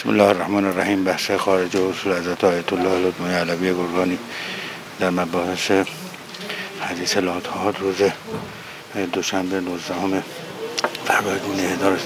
بسم الله الرحمن الرحیم. بحث خارج اصول حضرت آیت الله لطفی علوی گرگانی در مباحث حدیث لاطهات روز دوشنبه 19 فروردین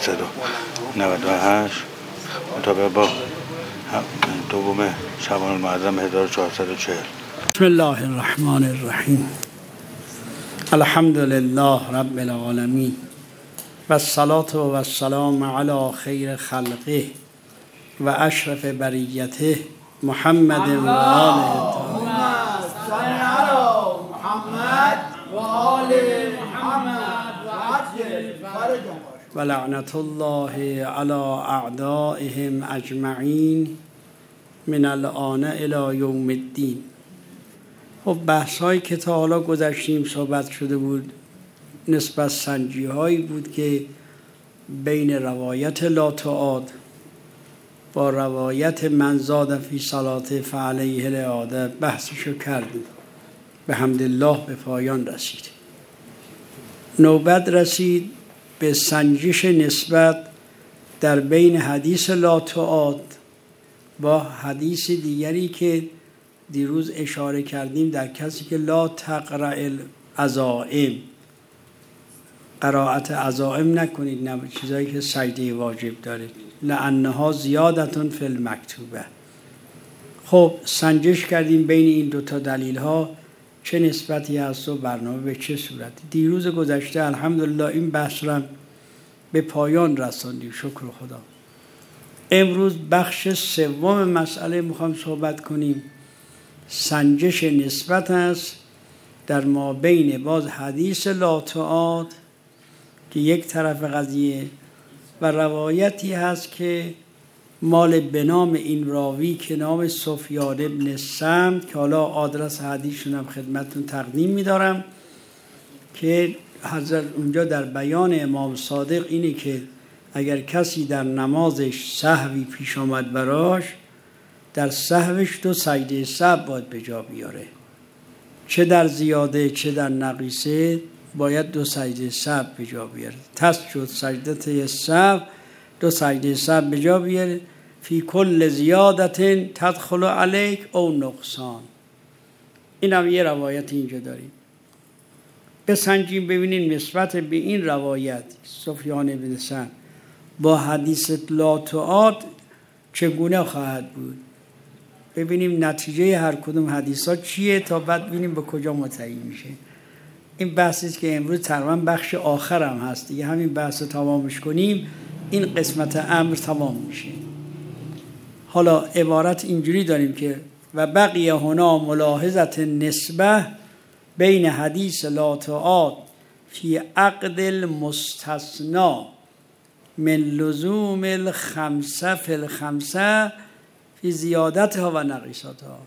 1398 مطابق با دوم شعبان المعظم 1440. بسم الله الرحمن الرحیم. الحمد لله رب العالمین و الصلاة و السلام علی خیر خلقه و اشرف بریته محمد و آله و لعنت الله علی اعدائهم اجمعین من الآن الی یوم الدین. خب بحث هایی که تا حالا گذشتیم صحبت شده بود نسبت سنجی هایی بود که بین روایت لاطعات با روایت من زاد فی صلاته فعلیه الاعاده بحثشو کردیم. به حمدالله به پایان رسید. نوبت رسید به سنجش نسبت در بین حدیث لاطعات با حدیث دیگری که دیروز اشاره کردیم در کسی که لا تقرأ العزائم، قرائت عزائم نکنید، نه چیزایی که سجده واجب دارید، لانها زیادتون فی المکتوبه. خب سنجش کردیم بین این دوتا دلیل ها چه نسبتی هست و برنامه به چه صورتی. دیروز گذشته الحمدلله این بحث را به پایان رساندیم، شکر خدا. امروز بخش سوم مسئله میخوام صحبت کنیم. سنجش نسبت است در ما بین باز حدیث لاطعات که یک طرف قضیه و روایتی هست که مال به نام این راوی که نام سفیان ابن سمت که حالا آدرس حدیثشون هم خدمتتون تقدیم می‌دارم که حضرت اونجا در بیان امام صادق اینه که اگر کسی در نمازش سهوی پیش آمد براش، در سهوش 2 سجده سهو باید به جا بیاره، چه در زیاده چه در نقیصه باید 2 سجده سهو به جا بیاره. تسجد سجده سهو 2 سجده سهو به جا بیاره. فی کل زیادت تدخل علیک او نقصان. این هم یه روایت اینجا داریم. بسنجیم ببینیم نسبت به این روایت سفیان بن سمت با حدیث لاطعات چگونه خواهد بود. ببینیم نتیجه هر کدوم حدیث ها چیه تا بعد ببینیم به کجا متعین میشه. این بحثی که امروز تقریبا بخش آخر هم هست دیگه، همین بحث رو تمامش کنیم این قسمت امر تمام میشه. حالا عبارت اینجوری داریم که و بقیه هنا ملاحظت نسبه بین حدیث لاطعات فی عقد المستثنا من لزوم الخمسه فی الخمسه فی زیادتها و نقیصاتها.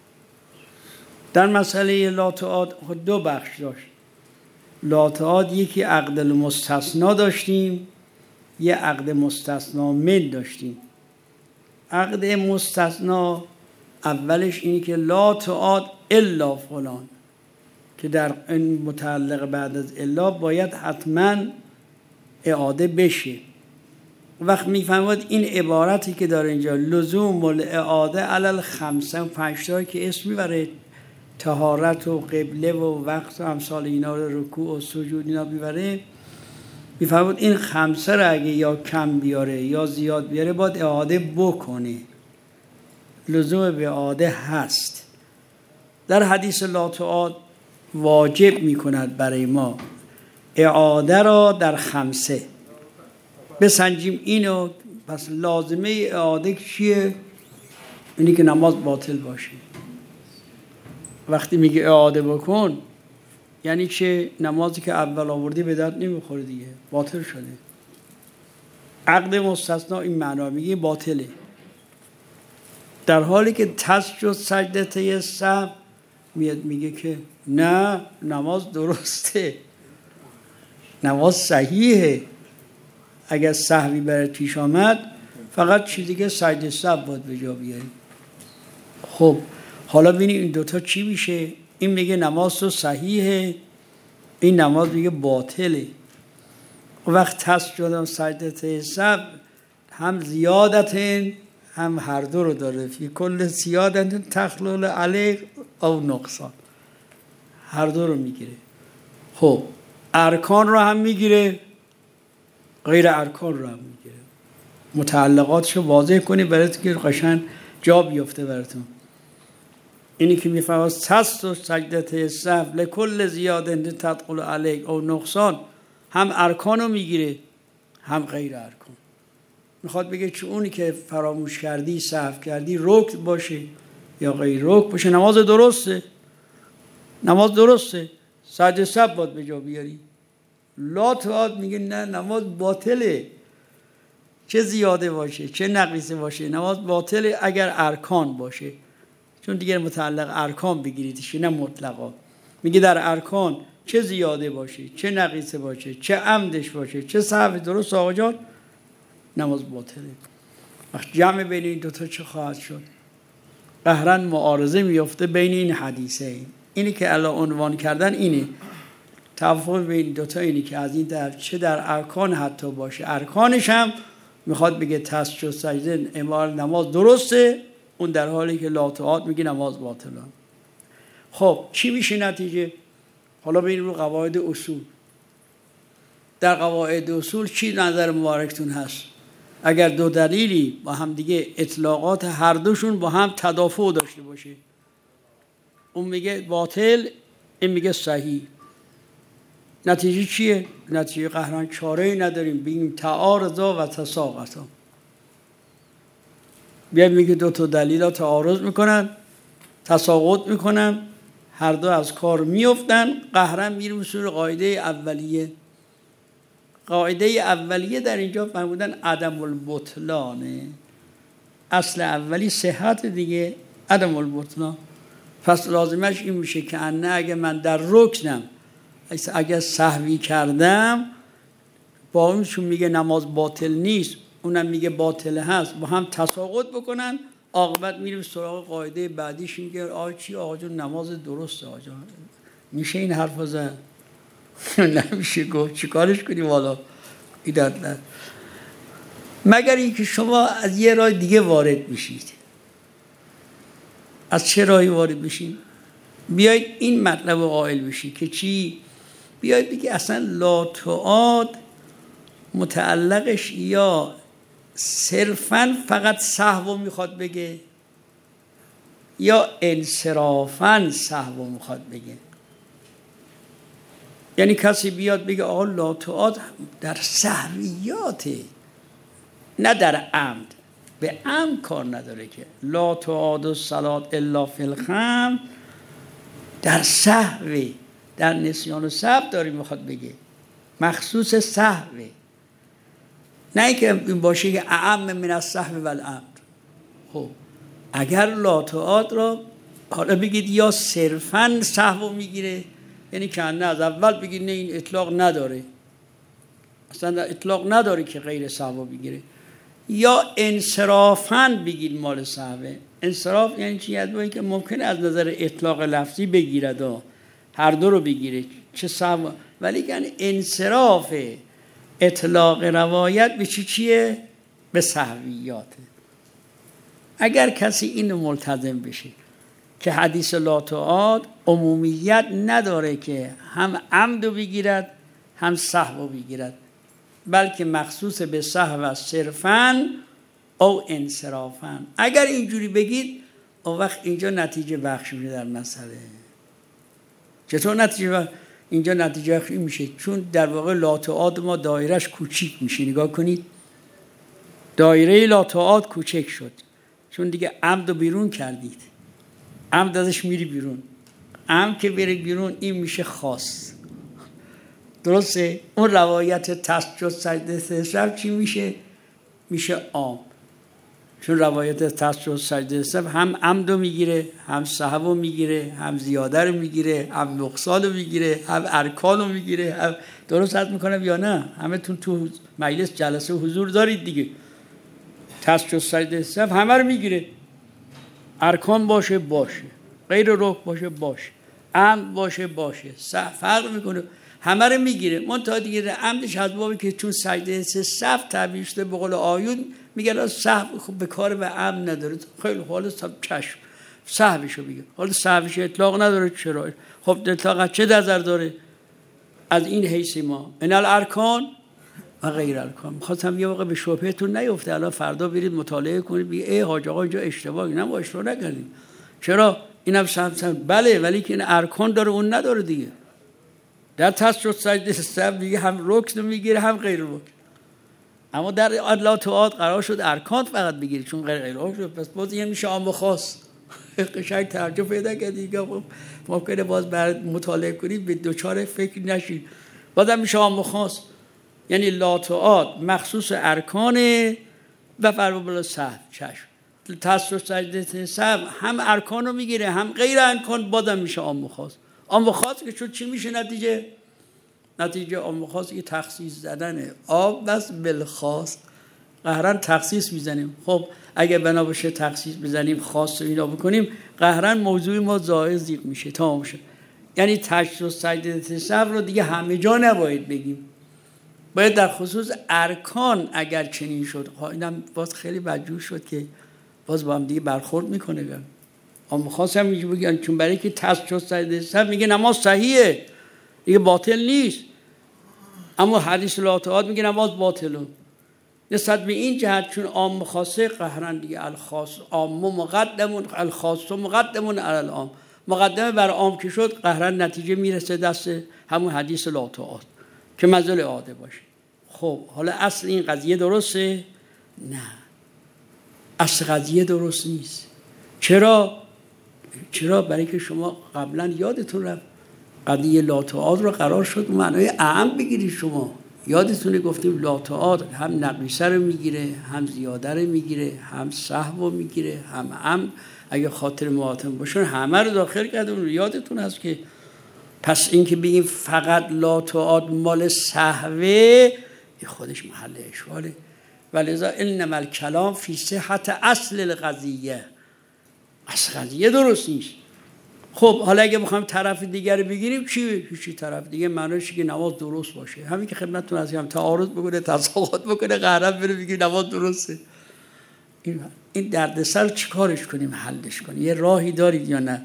در مسئله لاطعات خود 2 بخش داشت. لاطعات یکی عقد المستثنا داشتیم، یه عقد مستثنا من داشتیم. عقد مستثنا اولش اینی که لاطعات الا فلان که در این متعلق بعد از الا باید حتما اعاده بشه. وقت میفهمید این عبارتی که داره اینجا لزوم الاعاده علی الخمسه 5 تا که اسم میبره، طهارت و قبله و وقت و امثال اینا رو، رکوع و سجود اینا میبره، میفهمید این 5 رو اگه یا کم بیاره یا زیاد بیاره باید اعاده بکنه. لزوم به اعاده هست. در حدیث لاطعات واجب میکند برای ما اعاده را در 5. بسنجیم اینو. پس لازمه اعاده چیه؟ اینی که نماز باطل باشه. وقتی میگه اعاده بکن یعنی چه؟ نمازی که اول آوردی به درد نمیخوره دیگه، باطل شده. عقد مستثنا این معنا میگه باطله. در حالی که تسجد سجده سهو میاد میگه که نه نماز درسته، نماز صحیحه. اگر سهوی برات پیش آمد فقط چیزی که سجده سهو باید به جا بیاری. خب حالا ببینیم این دوتا چی میشه. این میگه نماز تو صحیحه، این نماز میگه باطله. وقت تسجد سجده سهو هم زیادت هم هر دو رو داره. فی کل زیادت تخلل علیک او نقصان، هر دو رو میگیره. خب ارکان رو هم میگیره، غیر ارکان رو هم میگیره. متعلقاتش رو واضح کنی براتون که قشنگ جا بیفته براتون. اینی که میفهمد تست و سجدت سهو لکل زیادت تدخل علیک او نقصان، هم ارکان رو میگیره هم غیر ارکان. میخواد بگه چه اونی که فراموش کردی، سهو کردی، رکن باشه یا غیر رکن باشه، نماز درسته، نماز درسته، سجده سهو باید به جا بیاری. لا تعاد میگه نه، نماز باطله، چه زیاده باشه چه نقیصه باشه، نماز باطله اگر ارکان باشه. چون دیگه متعلق ارکان بگیریدش، نه مطلقا. میگه در ارکان چه زیاده باشه چه نقیصه باشه چه عمدش باشه چه سهو، درست آقا جان، نماز باطله. وقت جمع بین این دوتا چه خواهد شد؟ قهراً معارضه میفته بین این حدیثه. اینی که الان عنوان کردن اینه، تفاوت بین این دوتا اینی که از این طرف چه در ارکان حتی باشه، ارکانش هم میخواد بگه تسجد و سجده امار نماز درسته، اون در حالی که لا تعاد میگه نماز باطله. خب چی میشه نتیجه؟ حالا بریم رو قواعد اصول. در قواعد اصول چی نظر مبارکتون هست؟ اگر دو دلیلی با هم دیگه اطلاقات هر دوشون با هم تدافع داشته باشه، اون میگه باطل این میگه صحیح، نتیجه چیه؟ نتیجه قهران چاره‌ای نداریم، بگیم تعارضا و تساقطا. بیایم میگه دو تا دلیل تعارض میکنن، تساقط میکنن، هر دو از کار میفتن، قهرن میریم اصول قاعده اولیه. قاعده اولیه در اینجا فرمودن عدم البطلانه. اصل اولی صحت دیگه، عدم البطلان. پس لازمش این میشه که نه اگه من در رکنم اگه سهوی کردم، با اونشون میگه نماز باطل نیست اونم میگه باطل هست، با هم تساقط بکنن، عاقبت میریم سراغ قاعده بعدیش، میگه چی آقا جون نماز درسته آقا جون. میشه این حرف زد؟ نمیشه گفت، چیکارش کنیم والا ایداد نه، مگر اینکه شما از یه راه دیگه وارد میشید. از چه راهی وارد میشین؟ بیاید این مطلب قائل بشید که چی؟ بیاید بگی اصلا لا تعاد متعلقش یا صرفاً فقط سهو میخواد بگه یا انصرافاً سهو میخواد بگه. یعنی کسی بیاد بگه آقا لا تعاد در سهویاته نه در عمد، به عمد کار نداره که لا تعاد الصلاة الا فی الخمس، در سهوی، در نسیان و سهو داری میخواد بگه، مخصوص سهوه، نه اینکه این باشه که اعم من السهو و العمد. خب اگر لا تعاد را حالا بگید یا صرفاً سهو میگیره، یعنی که نه از اول بگید نه این اطلاق نداره، اصلا اطلاق نداره که غیر سهو بگیره، یا انصرافاً بگید مال سهوه. انصراف یعنی چی؟ یعنی که ممکنه از نظر اطلاق لفظی بگیرد و هر دو رو بگیره، چه سهو، ولی که انصراف اطلاق روایت به چیه؟ به سهویاته. اگر کسی اینو ملتزم بشه که حدیث لا تعاد عمومیت نداره که هم عمد بگیرد هم سهو بگیرد، بلکه مخصوص به سهو صرفاً او انصرافاً، اگر اینجوری بگید اون وقت اینجا نتیجه بخش میشه در مسئله. چطور نتیجه بخش؟ اینجا نتیجه بخش میشه چون در واقع لا تعاد ما دایرش کوچیک میشه. نگاه کنید دایره لا تعاد کوچک شد چون دیگه عمد رو بیرون کردید، عمد ازش میری بیرون، عمد که بره بیرون این میشه خاص. درسته؟ اون روایت تسجد سجده سهو چی میشه؟ میشه عام، چون روایت تسجد سجده سهو هم عمد رو میگیره، هم سهو رو میگیره، هم زیاده رو میگیره، هم نقصان رو میگیره، هم ارکان رو میگیره. هم درست حد میکنم یا نه؟ همه تو مجلس جلسه حضور دارید دیگه. تسجد سجده سهو همه رو میگیره، ارکان باشه باشه، غیر رکن باشه باشه، عمد باشه باشه، فرق میکنه، همه رو میگیره. منتها دیگه عمدش از بابی که چون سجده سهو تعبیر شده به قول آیون میگه الان سهو خب به کار و امن نداره. خیلی حالا چشم سهوشو میگه، حالا سهوش اطلاق نداره. چرا؟ خب اطلاق چه نظر داره؟ از این حیث ما ان الارکان و غیر ارکان. می‌خواستم یه واقع به شبهتون نیفته، الان فردا برید مطالعه کنید بگید ای حاج آقا اینجا اشتباهی، نه ما اشتباه نکردیم. چرا؟ اینم سهم بله، ولی که این ارکان داره اون نداره دیگه. در تسجد سجده سهو دیگه هم رکن میگیره هم غیر رکن. اما در لاتوعات قرار شد ارکان فقط بگیری چون غیر رکن شد، پس باز این میشه عام و خاص. قشنگ ترجمه پیدا کردید. ممکنه باز بعد مطالعه کنید به دوچار فکر نشید. بازم میشه عام و خاص. یعنی لاتوعات مخصوص ارکانه و فرمولا سهو چشم. تسجد سجده سهو هم ارکان رو میگیره هم غیر ارکان، بازم میشه عام و خاص. عام و خاص که شد چی میشه نتیجه عام و خاص که تخصیص زدنه. آب بس بالخاص قهرن تخصیص میزنیم. خب اگه بنا باشه تخصیص بزنیم خاص رو اینا بکنیم قهرن موضوع ما ضایع زیق میشه تمام میشه. یعنی تسجد سجده سهو رو دیگه همه جا نباید بگیم، باید در خصوص ارکان اگر چنین شد. اینم باز خیلی بدجور شد که باز با هم دیگه برخورد میکنه. اما خواستم میگه بگن چون برای که تسجد سجده سهو میگه نماز صحیحه دیگه باطل نیست، اما حدیث لاتوعات میگه نماز باطله. نسبت به این جهت چون عام خاصه قهرن دیگه الخاص عام مقدمون الخاص مقدمون علی العام، مقدمه بر عام که شد قهرن نتیجه میرسه دست همون حدیث لاتوعات که مزل عاده باشه. خب حالا اصل این قضیه درسته؟ نه، اصل قضیه درست نیست. چرا؟ برای که شما قبلا یادتون رفت قضیه لاتوعات رو قرار شد معنای اعم بگیرید. شما یادتونه گفتیم لاتوعات هم نقیصه رو میگیره، هم زیاده رو میگیره، هم سهو رو میگیره، هم اگه خاطر مواطن باشن همه رو داخل کردیم. یادتون هست که پس این که بگیم فقط لاتوعات مال سهوه خودش محل اشکاله. ولذا انما الکلام فی صحت اصل القضیه، اصل قضیه درست نیست. خب حالا اگه بخوایم طرف دیگر رو بگیریم چی طرف دیگه معنیش که نماز درست باشه. همین که خدمتتون از هم تعارض بکنه تضاد بکنه قرار بره بگیم نماز درسته. این دردسر چیکارش کنیم حلش کنیم؟ یه راهی دارید یا نه؟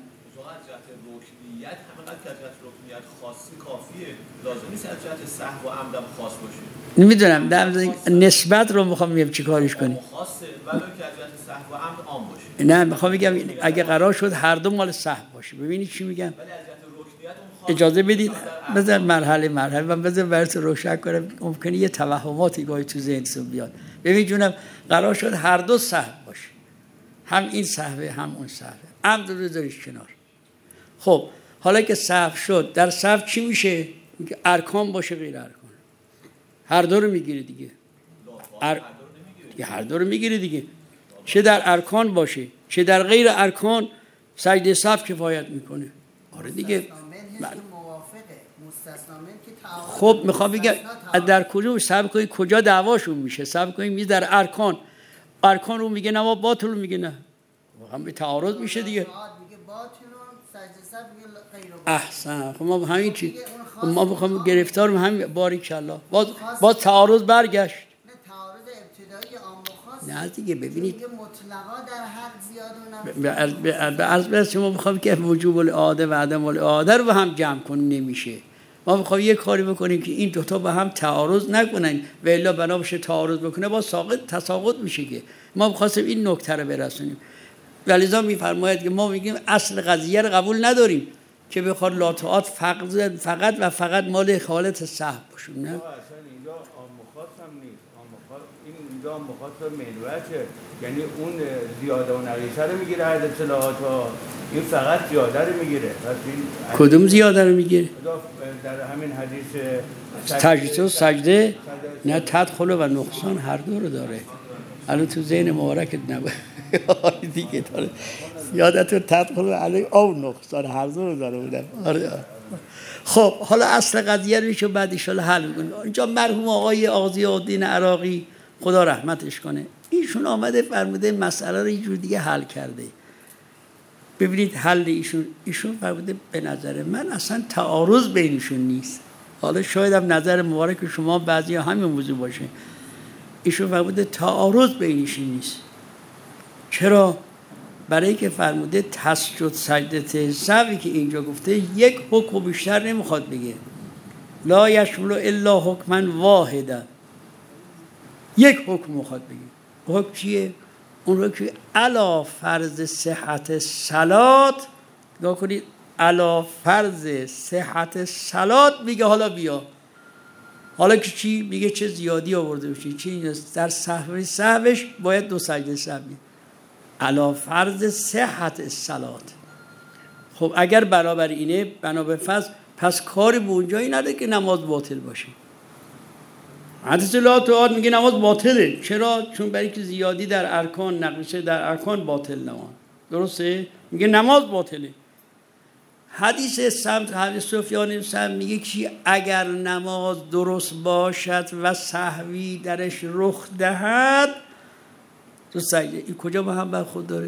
رکنیت همینقدر که از رکنیت خاصی کافیه، لازم نیست از جهت سهو و عمدم خاص باشه. نمیدونم در نسبت رو میخوام بگم چیکارش کنیم. خاصه ولو که از جهت سهو و عمد عام باشه. نه میخوام بگم اگه قرار شد هر دو مال سهو باشه. ببینید چی میگم. ولی از جهت رکنیت اون خاص اجازه بدید بذار مرحله من بذار براتون روشن کنم، ممکنه یه توهماتی گاهی تو ذهنتون بیاد. ببین جونم قرار شد هر دو سهو باشه، هم این سهوه هم اون سهوه، عمد رو بذاریش کنار. خب حالا که سهو شد در سهو چی میشه؟ میگه ارکان باشه غیر ارکان، هر دو رو میگیره دیگه. هر دو رو میگیره دیگه، چه در ارکان باشه چه در غیر ارکان سجده سهو کفایت میکنه. آره دیگه. خب میخوام بگم در کجا سهو کنید کجا دعواشون میشه؟ سهو کنید میگه در ارکان رو میگه نه ما باطل رو میگه نه، هم به تعارض میشه دیگه. احسن. خب ما همین چی ما بخوام گرفتارم همین باریکالله باز تعارض برگشت. نه دیگه ببینید به عرض شما بخوام که وجوب العاده و عدم العاده رو با هم جمع کنیم نمیشه. ما میخوایم یه کاری بکنیم که این دوتا با هم تعارض نکنن و الا بنا باشه تعارض بکنه با تساقط میشه. که ما می‌خواستیم این نکته رو برسونیم. ولذا میفرماید که ما میگیم اصل قضیه رو قبول نداریم که بخواد لاتوعات فقط و فقط مال حالت سهو باشه. نه اصلا اینجا مخاط هم نیست. اینجا مخاط منوعه، یعنی اون زیاده و نقیصه رو میگیره هر اصطلاحات ها، این فقط زیاده رو میگیره. کدوم زیاده رو میگیره؟ در همین حدیث تجدید و سجده نه تدخل و نقصان هر دو رو داره. الان تو ذهن مبارکت نبود دیگه داره یادتون تدخل علی او نقصان هر دو رو داره بودن. خب حالا اصل قضیه رو میشه بعد ان شاء الله حل می‌کنیم. اینجا مرحوم آقای آغازی‌الدین عراقی خدا رحمتش کنه ایشون آمده فرموده مسئله رو یه جور دیگه حل کرده. ببینید حل ایشون فرموده به نظر من اصلا تعارض بینشون نیست. حالا شاید هم نظر مبارک شما بعضی همین موضوع باشه. ایشون فرموده تعارض بینش نیست. چرا؟ برای که فرموده تسجد سجده سهوی که اینجا گفته یک حکم بیشتر نمیخواد بگه، لا یشمل الا حکما واحدا، یک حکم میخواد بگه. حکم چیه؟ اون رو که علا فرض صحت صلات، نگاه کنید، علا فرض صحت صلات میگه حالا بیا، حالا که چی؟ میگه چه زیادی آورده باشی، چی در سهوش باید 2 سجده سهوی، علا فرض صحت صلات. خب اگر برابر اینه بنابر فرض، پس کاری به اونجایی نداره که نماز باطل باشه. حدیث لا تعاد میگه نماز باطله. چرا؟ چون برای که زیادی در ارکان، نقشه در ارکان باطل نماز. درسته؟ میگه نماز باطله. حدیث سمت حدیث سفیان سمت میگه که اگر نماز درست باشد و سهوی درش رخ دهد تو سجده. این کجا با هم برخورد داره؟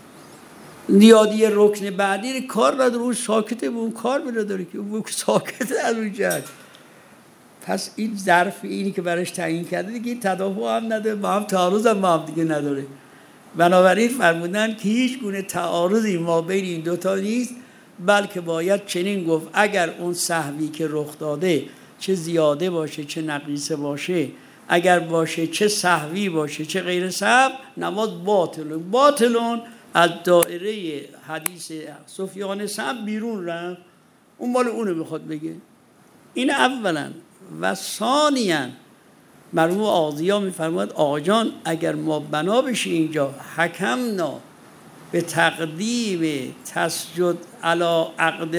نیادی رکن بعدی کار نداره، اون ساکته، به اون کار نداره که اون ساکته از اون جهت. پس این ظرف اینی که برش تعیین کرده دیگه تدافع هم نداره، با هم تعارض هم با هم دیگه نداره. بنابراین فرمودن که هیچ گونه تعارضی ما بین این دوتا نیست، بلکه باید چنین گفت اگر اون سهوی که رخ داده چه زیاده باشه چه نقیصه باشه، اگر باشه چه سهوی باشه چه غیر سهو، نماز باطلون از دایره حدیث سفیان سمت بیرون رفت. اون مال اونو میخواد بگه. این اولا. و ثانیاً مرحوم آضیا میفرماید آقا جان اگر ما بنا بشه اینجا حکمنا به تقدیم تسجد علی عقد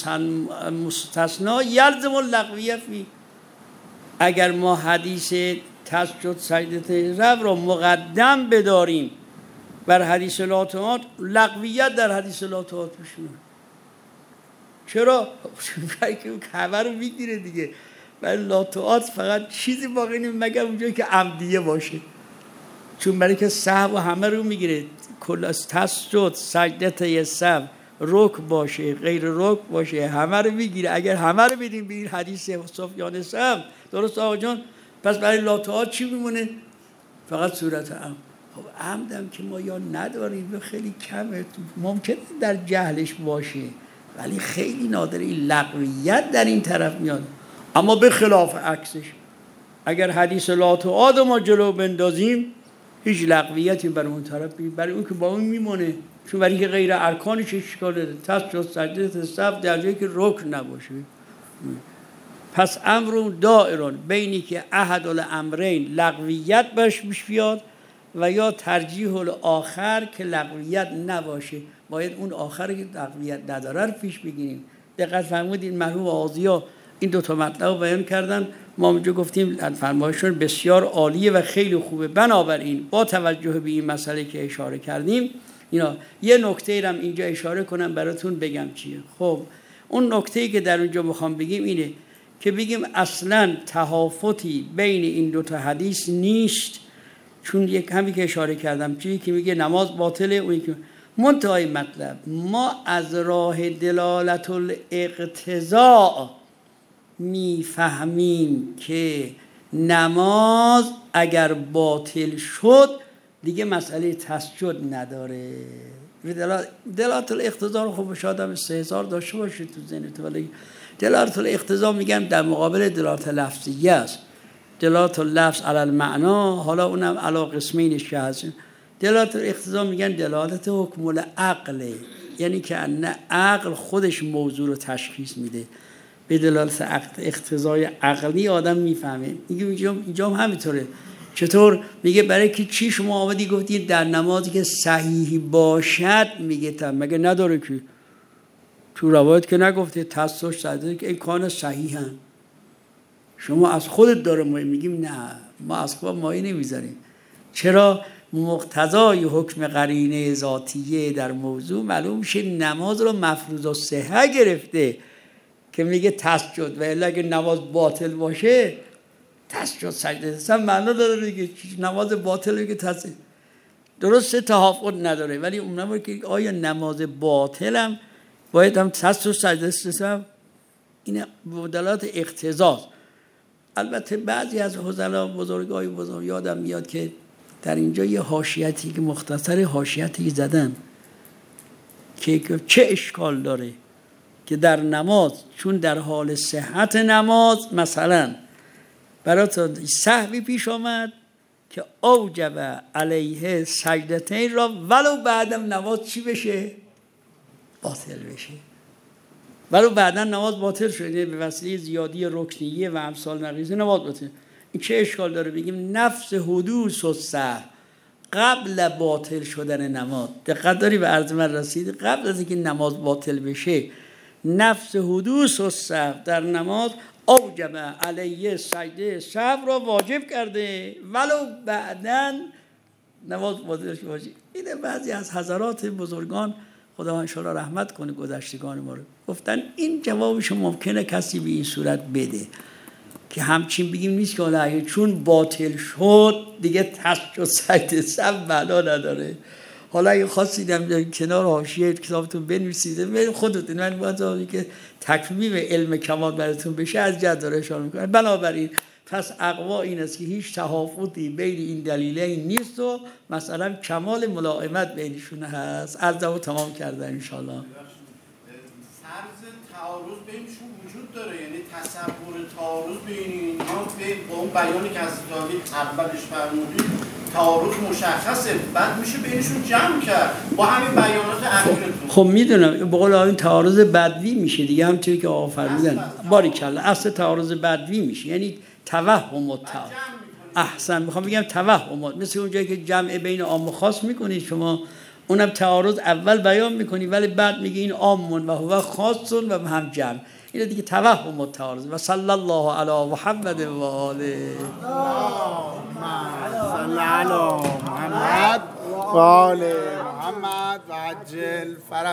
المستثنا یلزم اللغویه فی، اگر ما حدیث تسجد سجده رب را مقدم بداریم بر حدیث لا تعاد، لغویت در حدیث لا تعاد بشونه. چرا؟ برای که اون خبر رو میگیره دیگه. برای لا تعاد فقط چیزی باقی نمیشه مگر اونجایی که عمدیه باشه، چون برای که سهو و همه رو میگیره. کل از تسجد سجده سهو رک باشه غیر رک باشه همه رو میگیره. اگر همه رو بدیم به این حدیث سفیان سهو، درست آقا جان، پس برای لا تعاد چی میمونه؟ فقط صورت عمد. خب عمدم که ما یا نداریم، خیلی کمه، ممکنه در جهلش باشه ولی خیلی نادره. این لغویت در این طرف میاد. اما به خلاف عکسش اگر حدیث لا تعاد ما جلو بندازیم هیچ لغویتی برای اون طرف بگیم، برای اون که با اون میمونه، چون برای که غیر ارکانش اشکال داره. تسجد سجده سهو در جایی که رکن نباشه. پس امر دائرون بینی که احد الامرین لغویت باش بیاد و یا ترجیح الاخر که لغویت نباشه. باید اون آخر که لغویت نداره رو پیش بگیریم. دقت فرمودین مرحوم آضیا این دو تا مطلب رو بیان کردن. ما اونجا گفتیم فرمایششون بسیار عالیه و خیلی خوبه. بنابراین با توجه به این مسئله که اشاره کردیم، اینا یه نکته هم اینجا اشاره کنم براتون بگم چیه. خب اون نکته‌ای که در اونجا میخوام بگیم اینه که بگیم اصلاً تهافتی بین این دو تا حدیث نیست، چون یک همین که اشاره کردم چیزی که میگه نماز باطله، اون که منتهای مطلب ما از راه دلالت الاقتضاء میفهمیم که نماز اگر باطل شد دیگه مسئله تسجد نداره. دلالت الاقتضاء رو خب شاید هم استحضار داشته باشه تو ذهنت، ولی دلالت الاقتضاء میگم در مقابل دلالت لفظیه است. دلالت اللفظ علی المعنا، حالا اونم علی قسمینش که هست. دلالت الاقتضاء میگن دلالت حکم العقل، یعنی که نه عقل خودش موضوع رو تشخیص میده. به دلالت اقتضای عقلی آدم میفهمه. میگه اینجا هم همینطوره. چطور؟ میگه برای که چی شما آمدی گفتید در نمازی که صحیح باشد، میگه مگه نداره که تو روایت که نگفته تسجد سجده که این کان صحیحن، شما از خودت داره ما میگیم نه، ما از خود مایی نمیذاریم. چرا؟ مقتضای حکم قرینه ذاتیه در موضوع معلوم شه نماز رو مفروض الصحه گرفته که میگه تسجد، و الا اگه نماز باطل باشه تسجد سجده اصلا معنا داره دیگه. نماز باطل که تسجد درسته تهافت نداره، ولی اون نماز که آیا نماز باطلم باید هم تسجد سجده اصلا این دلالت اقتضاست. البته بعضی از حضلا بزرگای بزرگ یادم میاد که در اینجا یه حاشیتی که مختصر حاشیتی زدن که چه اشکال داره که در نماز چون در حال صحت نماز مثلا برات سهوی پیش آمد که اوجب علیه سجدتین را ولو بعدم نماز چی بشه؟ باطل بشه. ولو بعدا نماز باطل شده به وسیله زیادی رکنیه و امثال نقیضه نماز باطل. این چه اشکال داره؟ بگیم نفس حدوث و سهو قبل باطل شدن نماز، دقت داری به عرض من رسید، قبل از اینکه نماز باطل بشه نفس حدوث و سهو در نماز اوجب علیه سجده سهو را واجب کرده ولو بعداً نماز باطل شده. اینه بعضی از حضرات بزرگان خدا انشاءالله رحمت کنه گذشتگان ما رو گفتن این جوابش ممکنه کسی به این صورت بده که همچین بگیم نیست که حالا چون باطل شد دیگه تشک و سجده سهو معنا نداره. حالا اگه خواستیدم کنار حاشیه کتابتون بنویسید خودتون، من باید که تکمیل علم کمال براتون بشه از جد داره اشاره میکنه. بنابراین پس اقوا این است که هیچ تفاوتی بین این دلیلین نیست و مثلا کمال ملائمت بینشون هست. عرضمو تمام کردن انشالله. فرض تعارض بینشون وجود داره، یعنی تصور تعارض بین اینها به اون بیانی که از اولش فرمودید تعارض مشخصه، بعد میشه بینشون جمع کرد با همین بیانات اخیرتون. خب میدونم به قول این تعارض بدوی میشه دیگه، همونطوری که آقا فرمودن باریکلا اصل تعارض بدوی میشه، یعنی توهم و تعارض. احسن، میخوام بگم توهمات، مثل اونجایی که جمع بین عام و خاص میکنید شما، اونم تعارض اول بیان میکنی ولی بعد میگی این عامون و هو خاصون و هم جمع. این دیگه توهم و تعارض. و صلی الله علی محمد و آله. صلی علی محمد و آل محمد و عجل فرج